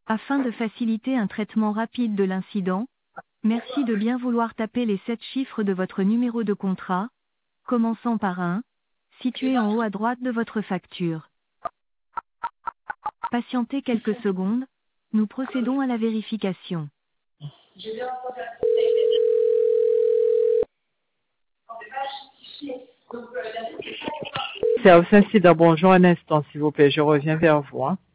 Afin de faciliter un traitement rapide de l'incident, merci de bien vouloir taper les 7 chiffres de votre numéro de contrat, commençant par 1, situé en haut à droite de votre facture. Patientez quelques secondes, nous procédons à la vérification. Service incident, bonjour, un instant, s'il vous plaît, je reviens vers vous. Hein.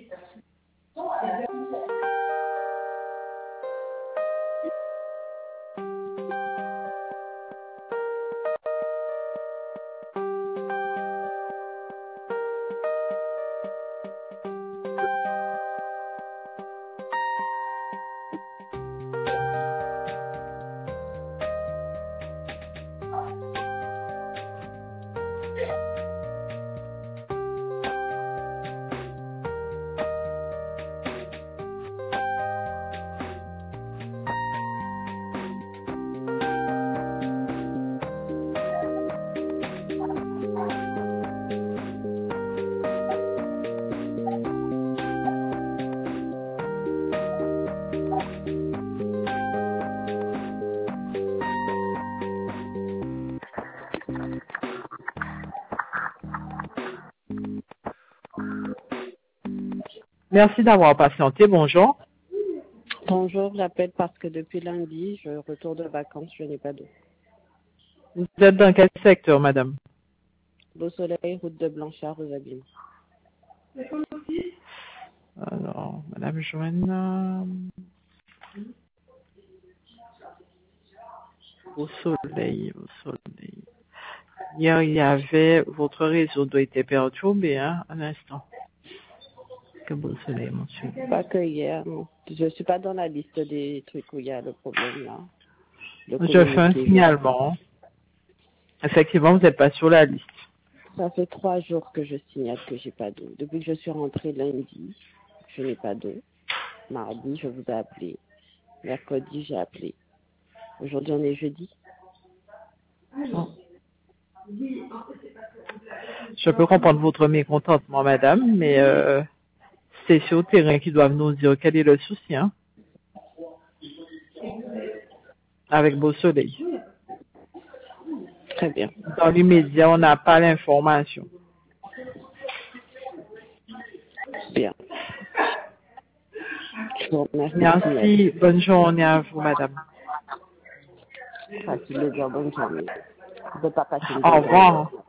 Merci d'avoir patienté, bonjour. Bonjour, j'appelle parce que depuis lundi, je retourne de vacances, je n'ai pas d'eau. Vous êtes dans quel secteur, madame? Beau Soleil, route de Blanchard, aux Abîmes. Alors, madame Joanne... Au soleil, au soleil. Hier, il y avait... Votre réseau doit être perturbé, hein, un instant. Que beau soleil, monsieur. Pas que hier, non. Je suis pas dans la liste des trucs où il y a le problème, là. Je fais un signalement. Effectivement, vous n'êtes pas sur la liste. Ça fait 3 jours que je signale que j'ai pas d'eau. Depuis que je suis rentrée lundi, je n'ai pas d'eau. Mardi, je vous ai appelé. Mercredi, j'ai appelé. Aujourd'hui, on est jeudi. Oh. Je peux comprendre votre mécontentement, madame, mais c'est sur le terrain qu'ils doivent nous dire quel est le souci, hein, avec Beau Soleil. Très bien. Dans l'immédiat, on n'a pas l'information. Bien. Je vous remercie. Merci. Bonne journée à vous, madame. Bonne journée. Je ne peux pas passer une Au revoir.